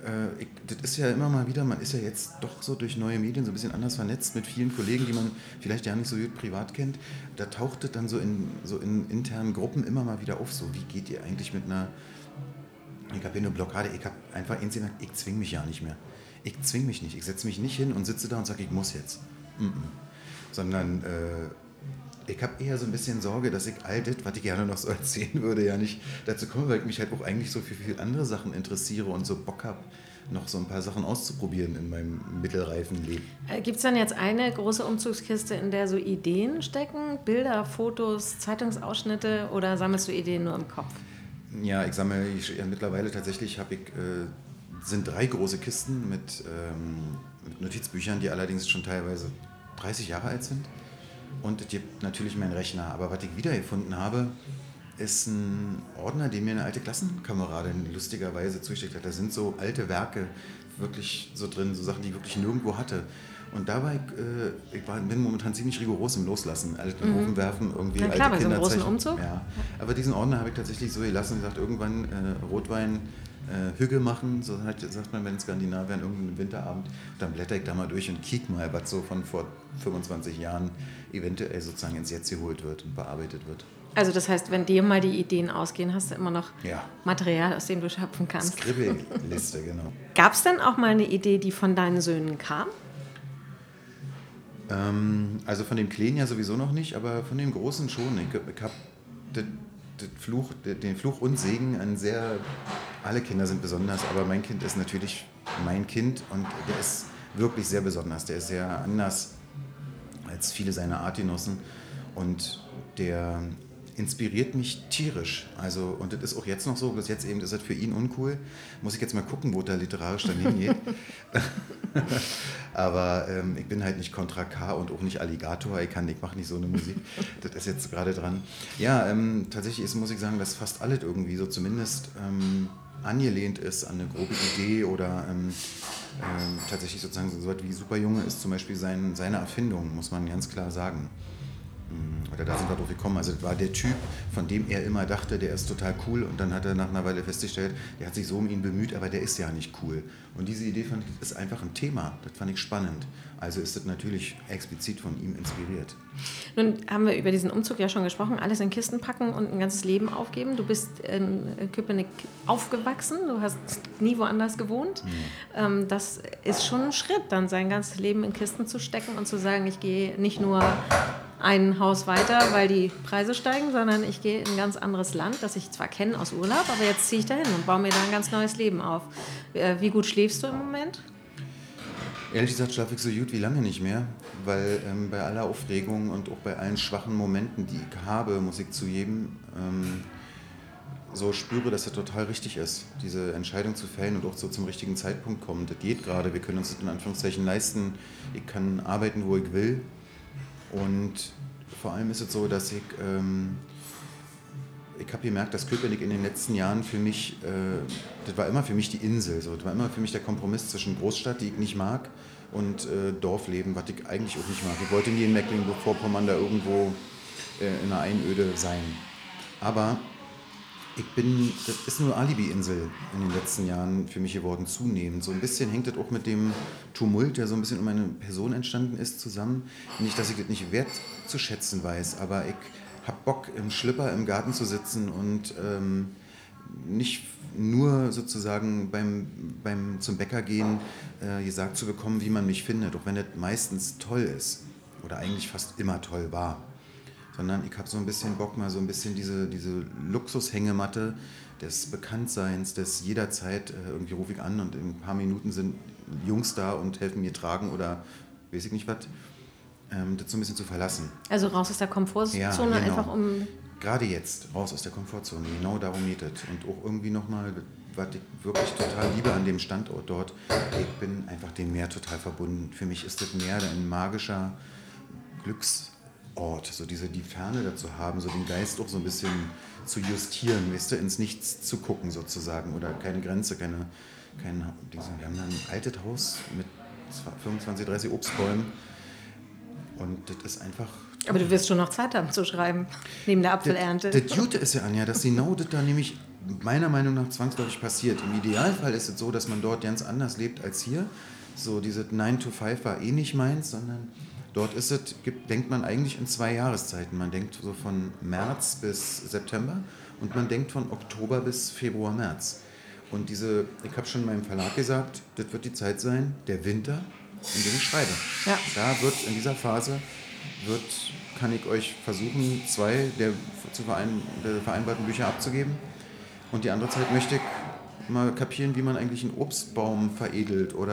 C: äh, ich, das ist ja immer mal wieder, man ist ja jetzt doch so durch neue Medien so ein bisschen anders vernetzt mit vielen Kollegen, die man vielleicht ja nicht so gut privat kennt. Da taucht es dann so in, so in internen Gruppen immer mal wieder auf, so wie geht ihr eigentlich mit einer, ich habe hier eine Blockade, ich habe einfach eins gesagt, ich zwinge mich ja nicht mehr. Ich zwinge mich nicht, ich setze mich nicht hin und sitze da und sage, ich muss jetzt. Mm-mm. Sondern äh, ich habe eher so ein bisschen Sorge, dass ich all das, was ich gerne noch so erzählen würde, ja nicht dazu komme, weil ich mich halt auch eigentlich so für viele andere Sachen interessiere und so Bock habe, noch so ein paar Sachen auszuprobieren in meinem mittelreifen Leben.
B: Gibt es dann jetzt eine große Umzugskiste, in der so Ideen stecken? Bilder, Fotos, Zeitungsausschnitte oder sammelst du Ideen nur im Kopf?
C: Ja, ich sammle ich, ja, mittlerweile tatsächlich habe ich, äh, sind drei große Kisten mit, ähm, mit Notizbüchern, die allerdings schon teilweise dreißig Jahre alt sind. Und es gibt natürlich meinen Rechner. Aber was ich wiedergefunden habe, ist ein Ordner, den mir eine alte Klassenkameradin lustigerweise zugesteckt hat. Da sind so alte Werke wirklich so drin, so Sachen, die ich wirklich nirgendwo hatte. Und dabei, äh, ich war, bin momentan ziemlich rigoros im Loslassen. Alles in den Ofen werfen, irgendwie
B: Na klar,
C: alte
B: bei so einem großen
C: Kinderzeichen.
B: Umzug.
C: Ja. Aber diesen Ordner habe ich tatsächlich so gelassen und gesagt, irgendwann äh, Rotwein äh, Hügge machen, so halt, sagt man, wenn in Skandinavien irgendeinen Winterabend, dann blätter ich da mal durch und kiek mal, was so von vor fünfundzwanzig Jahren eventuell sozusagen ins Jetzt geholt wird und bearbeitet wird.
B: Also das heißt, wenn dir mal die Ideen ausgehen, hast du immer noch
C: Ja.
B: Material, aus dem du schöpfen kannst.
C: Skribbelliste, genau.
B: Gab es denn auch mal eine Idee, die von deinen Söhnen kam?
C: Ähm, also von dem Kleinen ja sowieso noch nicht, aber von dem Großen schon. Ich, ich habe Fluch, den Fluch und Segen an sehr, alle Kinder sind besonders, aber mein Kind ist natürlich mein Kind und der ist wirklich sehr besonders. Der ist sehr anders als viele seiner Artgenossen und der inspiriert mich tierisch. Also, und das ist auch jetzt noch so, bis jetzt eben ist das für ihn uncool. Muss ich jetzt mal gucken, wo der literarisch dann hingeht. Aber ähm, ich bin halt nicht Contra K und auch nicht Alligator. Ich, kann, ich mache nicht so eine Musik. Das ist jetzt gerade dran. Ja, ähm, tatsächlich ist, muss ich sagen, dass fast alles irgendwie so zumindest ähm, angelehnt ist an eine grobe Idee oder ähm, ähm, tatsächlich sozusagen so etwas wie Superjunge ist zum Beispiel sein, seine Erfindung, muss man ganz klar sagen. Oder da sind wir drauf gekommen. Also das war der Typ, von dem er immer dachte, der ist total cool und dann hat er nach einer Weile festgestellt, der hat sich so um ihn bemüht, aber der ist ja nicht cool. Und diese Idee fand ich, ist einfach ein Thema. Das fand ich spannend. Also ist das natürlich explizit von ihm inspiriert.
B: Nun haben wir über diesen Umzug ja schon gesprochen, alles in Kisten packen und ein ganzes Leben aufgeben. Du bist in Köpenick aufgewachsen, du hast nie woanders gewohnt. Mhm. Das ist schon ein Schritt, dann sein ganzes Leben in Kisten zu stecken und zu sagen, ich gehe nicht nur ein Haus weiter, weil die Preise steigen, sondern ich gehe in ein ganz anderes Land, das ich zwar kenne aus Urlaub, aber jetzt ziehe ich dahin und baue mir da ein ganz neues Leben auf. Wie gut schläfst du im Moment?
C: Ehrlich gesagt schlafe ich so gut wie lange nicht mehr, weil ähm, bei aller Aufregung und auch bei allen schwachen Momenten, die ich habe, muss ich zugeben, ähm, so spüre, dass es total richtig ist, diese Entscheidung zu fällen und auch so zum richtigen Zeitpunkt kommen. Das geht gerade, wir können uns das in Anführungszeichen leisten. Ich kann arbeiten, wo ich will. Und vor allem ist es so, dass ich, ähm, ich habe gemerkt, dass Köpenick in den letzten Jahren für mich, äh, das war immer für mich die Insel, so. Das war immer für mich der Kompromiss zwischen Großstadt, die ich nicht mag, und äh, Dorfleben, was ich eigentlich auch nicht mag. Ich wollte nie in Mecklenburg-Vorpommern da irgendwo äh, in einer Einöde sein. Aber ich bin, das ist nur Alibi-Insel in den letzten Jahren für mich geworden, zunehmend. So ein bisschen hängt das auch mit dem Tumult, der so ein bisschen um meine Person entstanden ist, zusammen. Nicht, dass ich das nicht wertzuschätzen weiß, aber ich habe Bock, im Schlipper im Garten zu sitzen und ähm, nicht nur sozusagen beim, beim zum Bäcker gehen äh, gesagt zu bekommen, wie man mich findet, auch wenn das meistens toll ist oder eigentlich fast immer toll war. Sondern ich habe so ein bisschen Bock, mal so ein bisschen diese, diese Luxushängematte des Bekanntseins, des jederzeit, äh, irgendwie rufe ich an und in ein paar Minuten sind Jungs da und helfen mir tragen oder weiß ich nicht was, ähm, das so ein bisschen zu verlassen.
B: Also raus aus der Komfortzone,
C: ja, genau.
B: einfach um...
C: Gerade jetzt, raus aus der Komfortzone, genau darum geht es. Und auch irgendwie nochmal, was ich wirklich total liebe an dem Standort dort, ich bin einfach dem Meer total verbunden. Für mich ist das Meer ein magischer Glücks Ort, so diese, die Ferne dazu haben, so den Geist auch so ein bisschen zu justieren, weißt du, ins Nichts zu gucken sozusagen oder keine Grenze, keine, kein, wir haben da ein altes Haus mit fünfundzwanzig, dreißig Obstbäumen und das ist einfach...
B: Aber du wirst schon noch Zeit haben zu schreiben, neben der Apfelernte.
C: Das Gute ist ja, Anja, dass genau das da nämlich meiner Meinung nach zwangsläufig passiert. Im Idealfall ist es so, dass man dort ganz anders lebt als hier. So dieses nine to five war eh nicht meins, sondern dort ist es, gibt, denkt man eigentlich in zwei Jahreszeiten. Man denkt so von März bis September und man denkt von Oktober bis Februar, März. Und diese, ich habe schon meinem Verlag gesagt, das wird die Zeit sein, der Winter, in dem ich schreibe.
B: Ja.
C: Da wird in dieser Phase, wird, kann ich euch versuchen, zwei der zu verein, der vereinbarten Bücher abzugeben. Und die andere Zeit möchte ich mal kapieren, wie man eigentlich einen Obstbaum veredelt oder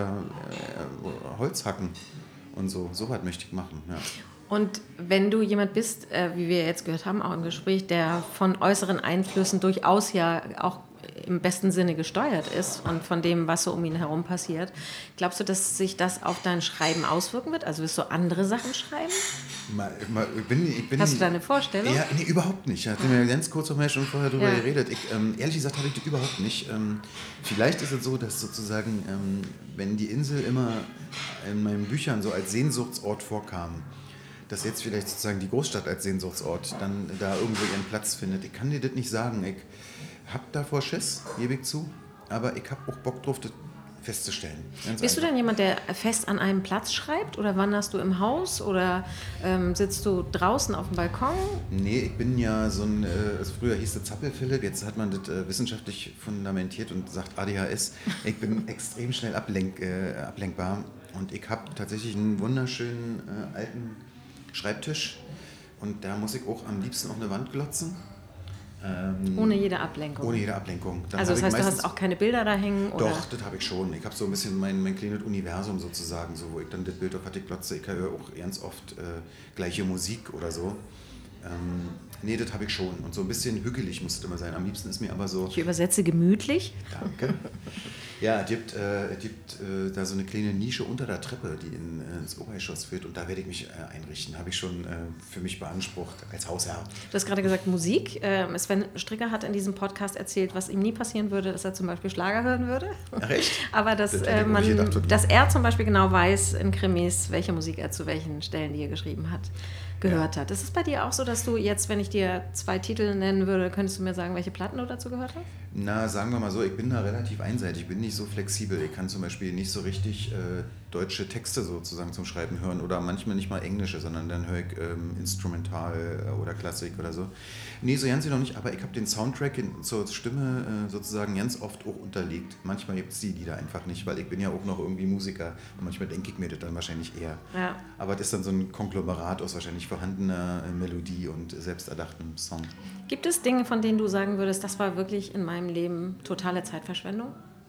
C: äh, Holz hacken und so. So was möchte ich machen, ja.
B: Und wenn du jemand bist, äh, wie wir jetzt gehört haben, auch im Gespräch, der von äußeren Einflüssen durchaus ja auch im besten Sinne gesteuert ist und von dem, was so um ihn herum passiert, glaubst du, dass sich das auf dein Schreiben auswirken wird? Also wirst du andere Sachen schreiben?
C: Mal, mal, ich bin, ich bin,
B: Hast du da eine Vorstellung?
C: Ja, nee, überhaupt nicht. Ich hatte mir ganz kurz vorher schon vorher darüber
B: Ja.
C: geredet. Ich, ähm, ehrlich gesagt habe ich das überhaupt nicht. Ähm, vielleicht ist es so, dass sozusagen, ähm, wenn die Insel immer in meinen Büchern so als Sehnsuchtsort vorkam, dass jetzt vielleicht sozusagen die Großstadt als Sehnsuchtsort dann da irgendwo ihren Platz findet. Ich kann dir das nicht sagen. Ich habe davor Schiss, gebe ich zu, aber ich habe auch Bock drauf, das festzustellen. Ganz
B: Bist du
C: einfach.
B: denn jemand, der fest an einem Platz schreibt oder wanderst du im Haus oder ähm, sitzt du draußen auf dem Balkon?
C: Nee, ich bin ja so ein, äh, also früher hieß es Zappel-Philipp, jetzt hat man das äh, wissenschaftlich fundamentiert und sagt A D H S. Ich bin extrem schnell ablenk, äh, ablenkbar und ich habe tatsächlich einen wunderschönen äh, alten Schreibtisch und da muss ich auch am liebsten auf eine Wand glotzen. Ähm,
B: Ohne jede Ablenkung.
C: Ohne jede Ablenkung. Dann
B: Also das
C: hab ich
B: heißt, du
C: meistens-
B: hast auch keine Bilder da hängen? Oder?
C: Doch, das habe ich schon. Ich habe so ein bisschen mein, mein kleines Universum sozusagen, so, wo ich dann das Bild auf was ich glotze. Ich höre auch ganz oft äh, gleiche Musik oder so. Ähm, nee, das habe ich schon. Und so ein bisschen hügelig muss es immer sein. Am liebsten ist mir aber so...
B: Ich übersetze gemütlich.
C: Danke. Ja, es gibt, äh, es gibt äh, da so eine kleine Nische unter der Treppe, die in, äh, ins Obergeschoss führt. Und da werde ich mich äh, einrichten. Habe ich schon äh, für mich beansprucht als Hausherr.
B: Du hast gerade gesagt Musik. Ähm, Sven Stricker hat in diesem Podcast erzählt, was ihm nie passieren würde, dass er zum Beispiel Schlager hören würde.
C: Ach echt?
B: Aber dass,
C: Das hätte
B: äh,
C: ich
B: man,
C: nicht gedacht von ihm.
B: dass er zum Beispiel genau weiß in Krimis, welche Musik er zu welchen Stellen, die er geschrieben hat, gehört
C: Ja.
B: hat. Ist es bei dir auch so, dass du jetzt, wenn ich dir zwei Titel nennen würde, könntest du mir sagen, welche Platten du dazu gehört hast?
C: Na, sagen wir mal so, ich bin da relativ einseitig, ich bin nicht so flexibel. Ich kann zum Beispiel nicht so richtig äh, deutsche Texte sozusagen zum Schreiben hören oder manchmal nicht mal englische, sondern dann höre ich ähm, Instrumental äh, oder Klassik oder so. Nee, so ganz noch nicht, aber ich habe den Soundtrack in, zur Stimme äh, sozusagen ganz oft auch unterlegt. Manchmal gibt es die Lieder einfach nicht, weil ich bin ja auch noch irgendwie Musiker und manchmal denke ich mir das dann wahrscheinlich eher.
B: Ja.
C: Aber das ist dann so ein Konglomerat aus wahrscheinlich vorhandener äh, Melodie und selbsterdachtem Song.
B: Gibt es Dinge, von denen du sagen würdest, das war wirklich in meinem Leben totale Zeitverschwendung?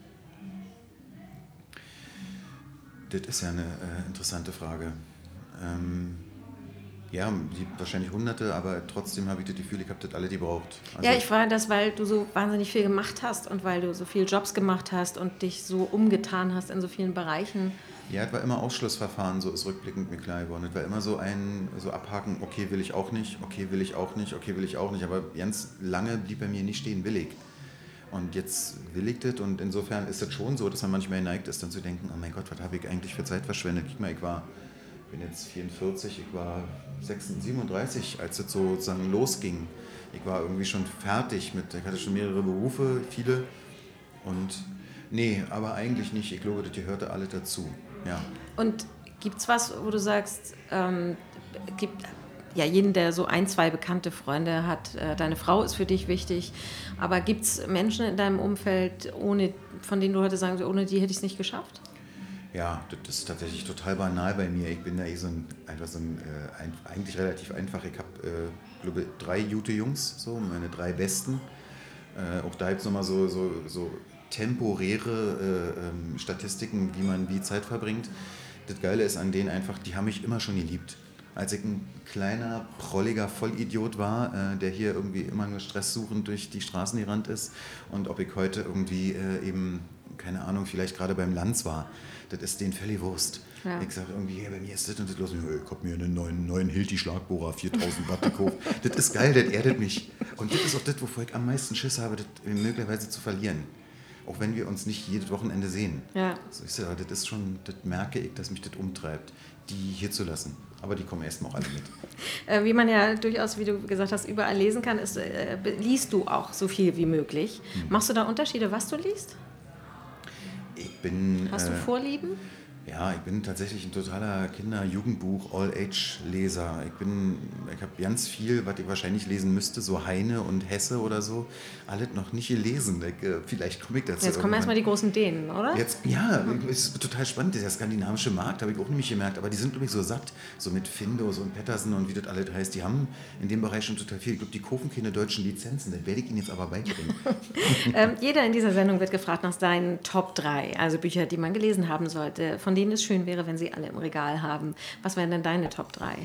C: Das ist ja eine äh, interessante Frage. Ähm, ja, die wahrscheinlich hunderte, aber trotzdem habe ich das Gefühl, ich habe das alle gebraucht. Also,
B: Ja, ich frage das, weil du so wahnsinnig viel gemacht hast und weil du so viele Jobs gemacht hast und dich so umgetan hast in so vielen Bereichen.
C: ja, es war immer Ausschlussverfahren, so ist rückblickend mir klar geworden. Es war immer so ein so abhaken, okay, will ich auch nicht, okay, will ich auch nicht, okay, will ich auch nicht. Aber ganz lange blieb bei mir nicht stehen, will ich. Und jetzt will ich das und insofern ist es schon so, dass man manchmal geneigt ist, dann zu denken, oh mein Gott, was habe ich eigentlich für Zeit verschwendet? Guck mal, ich war, bin jetzt vierundvierzig, ich war siebenunddreißig, als es so sozusagen losging. Ich war irgendwie schon fertig mit, ich hatte schon mehrere Berufe, viele und nee, aber eigentlich nicht. Ich glaube, das gehörte alle dazu, ja.
B: Und gibt es was, wo du sagst, ähm, gibt ja jeden, der so ein, zwei bekannte Freunde hat, äh, deine Frau ist für dich wichtig, aber gibt es Menschen in deinem Umfeld, ohne, von denen du heute sagen würdest, ohne die hätte ich es nicht geschafft?
C: Ja, das ist tatsächlich total banal bei mir. Ich bin da eh so ein, einfach so ein, äh, ein eigentlich relativ einfach. Ich habe, äh, glaube drei gute Jungs, so, meine drei besten. Äh, auch da gibt es nochmal so, so, so temporäre äh, ähm, Statistiken, wie man wie Zeit verbringt. Das Geile ist an denen einfach, die haben mich immer schon geliebt. Als ich ein kleiner, prolliger Vollidiot war, äh, der hier irgendwie immer nur stresssuchend durch die Straßen gerannt ist und ob ich heute irgendwie äh, eben, keine Ahnung, vielleicht gerade beim Lanz war, das ist denen völlig Wurst. Ja. Ich sage irgendwie, hey, bei mir ist das und das los. Ich hab mir einen neuen, neuen Hilti-Schlagbohrer, viertausend Watt gekauft. Das ist geil, das erdet mich. Und das ist auch das, wovor ich am meisten Schiss habe, das möglicherweise zu verlieren. auch wenn wir uns nicht jedes Wochenende sehen.
B: Ja.
C: So, ich sage, das ist schon, das merke ich, dass mich das umtreibt, die hier zu lassen. Aber die kommen erstmal auch alle mit.
B: Äh, wie man ja durchaus, wie du gesagt hast, überall lesen kann, ist, äh, liest du auch so viel wie möglich. Hm. Machst du da Unterschiede, was du liest?
C: Ich bin...
B: Hast du
C: äh,
B: Vorlieben?
C: Ja, ich bin tatsächlich ein totaler Kinder-Jugendbuch, All-Age-Leser. Ich bin, ich habe ganz viel, was ich wahrscheinlich lesen müsste, so Heine und Hesse oder so, alles noch nicht gelesen. Ich, äh, vielleicht komme ich dazu.
B: Jetzt kommen erstmal die großen Dänen, oder?
C: Jetzt, ja, mhm. Es ist total spannend. Der skandinavische Markt habe ich auch nämlich gemerkt, aber die sind nämlich so satt, so mit Findus und Pettersen und wie das alles heißt. Die haben in dem Bereich schon total viel. Ich glaube, die kaufen keine deutschen Lizenzen. Das werde ich ihnen jetzt aber beibringen.
B: ähm, jeder in dieser Sendung wird gefragt nach seinen Top drei, also Bücher, die man gelesen haben sollte, von denen es schön wäre, wenn sie alle im Regal haben. Was wären denn deine Top drei?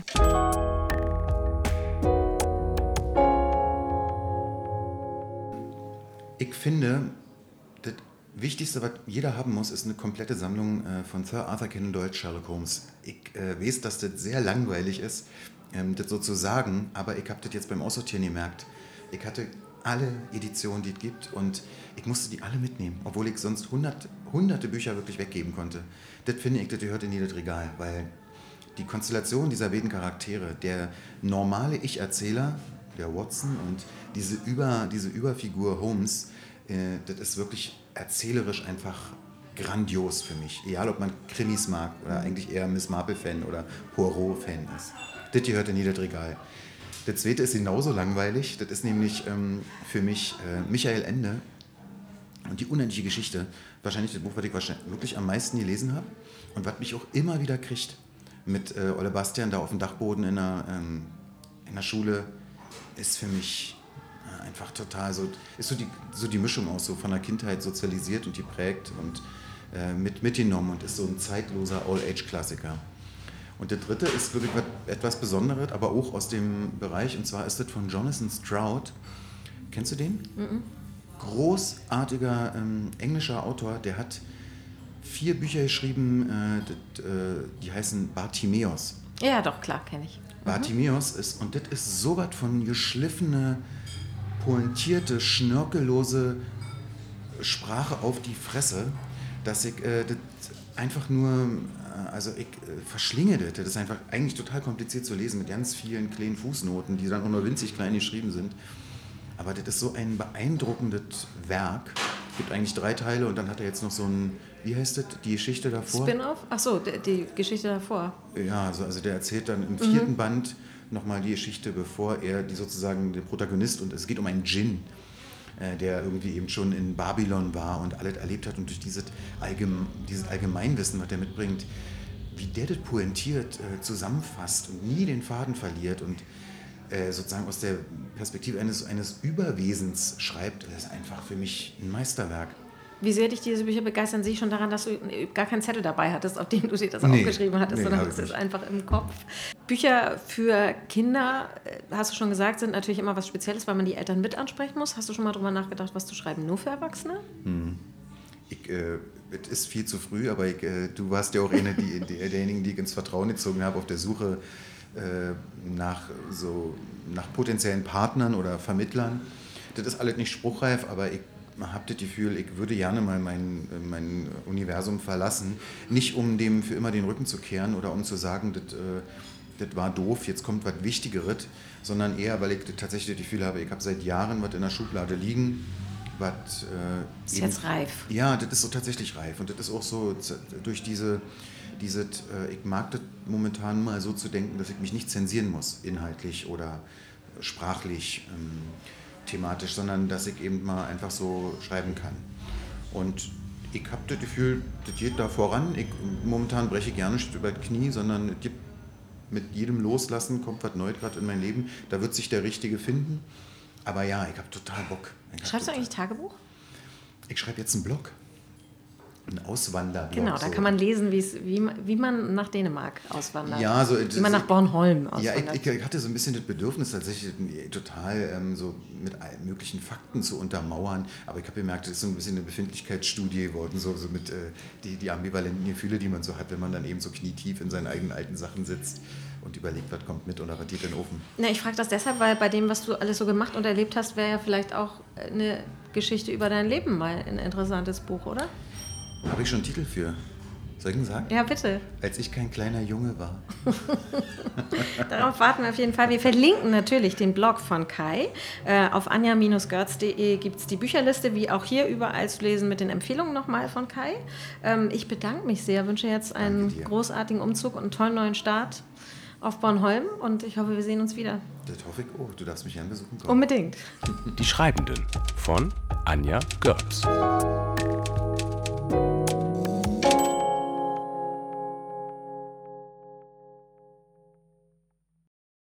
C: Ich finde, das Wichtigste, was jeder haben muss, ist eine komplette Sammlung äh, von Sir Arthur Conan Doyle, Sherlock Holmes. Ich äh, weiß, dass das sehr langweilig ist, ähm, das so zu sagen, aber ich habe das jetzt beim Aussortieren gemerkt. Ich hatte alle Editionen, die es gibt, und ich musste die alle mitnehmen, obwohl ich sonst hundert, hunderte Bücher wirklich weggeben konnte. Das finde ich, das gehört in jedes Regal, weil die Konstellation dieser beiden Charaktere, der normale Ich-Erzähler, der Watson, und diese, Über, diese Überfigur Holmes, äh, das ist wirklich erzählerisch einfach grandios für mich. Egal, ob man Krimis mag oder eigentlich eher Miss Marple-Fan oder Poirot-Fan ist. Das gehört in jedes Regal. Der zweite ist genauso langweilig. Das ist nämlich ähm, für mich äh, Michael Ende und die unendliche Geschichte. Wahrscheinlich das Buch, was ich wahrscheinlich wirklich am meisten gelesen habe und was mich auch immer wieder kriegt. Mit äh, Ole Bastian da auf dem Dachboden in der, ähm, in der Schule ist für mich äh, einfach total so, ist so die, so die Mischung aus, so von der Kindheit sozialisiert und die prägt und äh, mit, mitgenommen und ist so ein zeitloser All-Age-Klassiker. Und der dritte ist wirklich etwas Besonderes, aber auch aus dem Bereich, und zwar ist das von Jonathan Stroud. Kennst du den? Mhm. Großartiger ähm, englischer Autor, der hat vier Bücher geschrieben, äh, das, äh, die heißen Bartimäus.
B: Ja, doch, klar, kenne ich. Mhm.
C: Bartimäus ist, und das ist so was von geschliffene, pointierte, schnörkellose Sprache auf die Fresse, dass ich äh, das einfach nur... Also ich äh, verschlinge das. Das ist einfach eigentlich total kompliziert zu lesen mit ganz vielen kleinen Fußnoten, die dann auch nur winzig klein geschrieben sind. Aber das ist so ein beeindruckendes Werk. Es gibt eigentlich drei Teile und dann hat er jetzt noch so ein, wie heißt das, die Geschichte davor?
B: Spin-off? Ach so, die, die Geschichte davor.
C: Ja, also, also der erzählt dann im vierten mhm. Band nochmal die Geschichte, bevor er die sozusagen der Protagonist, und es geht um einen Djinn, der irgendwie eben schon in Babylon war und alles erlebt hat, und durch dieses, Allgeme- dieses Allgemeinwissen, was der mitbringt, wie der das pointiert, äh, zusammenfasst und nie den Faden verliert und äh, sozusagen aus der Perspektive eines, eines Überwesens schreibt, das ist einfach für mich ein Meisterwerk.
B: Wie sehr dich diese Bücher begeistern, sehe ich schon daran, dass du gar keinen Zettel dabei hattest, auf dem du dir das
C: nee,
B: aufgeschrieben hattest,
C: nee,
B: sondern es ist einfach im Kopf. Bücher für Kinder, hast du schon gesagt, sind natürlich immer was Spezielles, weil man die Eltern mit ansprechen muss. Hast du schon mal darüber nachgedacht, was zu schreiben, nur für Erwachsene?
C: Hm. Ich, äh, es ist viel zu früh, aber ich, äh, du warst ja auch eine die, die, derjenigen, die ich ins Vertrauen gezogen habe, auf der Suche äh, nach, so, nach potenziellen Partnern oder Vermittlern. Das ist alles nicht spruchreif, aber ich habe das Gefühl, ich würde gerne mal mein, mein Universum verlassen. Nicht um dem für immer den Rücken zu kehren oder um zu sagen, das, äh, das war doof, jetzt kommt was Wichtigeres, sondern eher, weil ich tatsächlich das Gefühl habe, ich habe seit Jahren was in der Schublade liegen, was... Äh,
B: ist eben, jetzt reif.
C: Ja, das ist so tatsächlich reif. Und das ist auch so durch diese... diese äh, ich mag das momentan mal so zu denken, dass ich mich nicht zensieren muss, inhaltlich oder sprachlich, ähm, thematisch, sondern dass ich eben mal einfach so schreiben kann. Und ich habe das Gefühl, das geht da voran. Ich, momentan breche ich gerne nicht über das Knie, sondern es gibt mit jedem Loslassen kommt was Neues gerade in mein Leben. Da wird sich der Richtige finden. Aber ja, ich habe total Bock.
B: Schreibst du eigentlich Tagebuch?
C: Ich schreibe jetzt einen Blog. Ein Auswanderblog.
B: Genau, da
C: so.
B: kann man lesen, wie, wie man nach Dänemark auswandert.
C: Ja, so,
B: wie man nach Bornholm auswandert.
C: Ja, ich, ich hatte so ein bisschen das Bedürfnis, tatsächlich total ähm, so mit allen möglichen Fakten zu untermauern. Aber ich habe gemerkt, das ist so ein bisschen eine Befindlichkeitsstudie geworden, so, so mit äh, die, die ambivalenten Gefühle, die man so hat, wenn man dann eben so knietief in seinen eigenen alten Sachen sitzt. und überlegt, was kommt mit oder was geht in den Ofen.
B: Na, ich frage das deshalb, weil bei dem, was du alles so gemacht und erlebt hast, wäre ja vielleicht auch eine Geschichte über dein Leben mal ein interessantes Buch, oder?
C: Habe ich schon einen Titel für? Soll ich ihn sagen?
B: Ja, bitte.
C: Als ich kein kleiner Junge war.
B: Darauf warten wir auf jeden Fall. Wir verlinken natürlich den Blog von Kai. Äh, auf anja Bindestrich görz punkt de gibt es die Bücherliste, wie auch hier überall zu lesen mit den Empfehlungen nochmal von Kai. Ähm, ich bedanke mich sehr, wünsche jetzt einen großartigen Umzug und einen tollen neuen Start auf Bornholm und ich hoffe, wir sehen uns wieder.
C: Das hoffe ich auch. Du darfst mich gerne besuchen kommen.
B: Unbedingt.
A: Die Schreibenden von Anja Görz.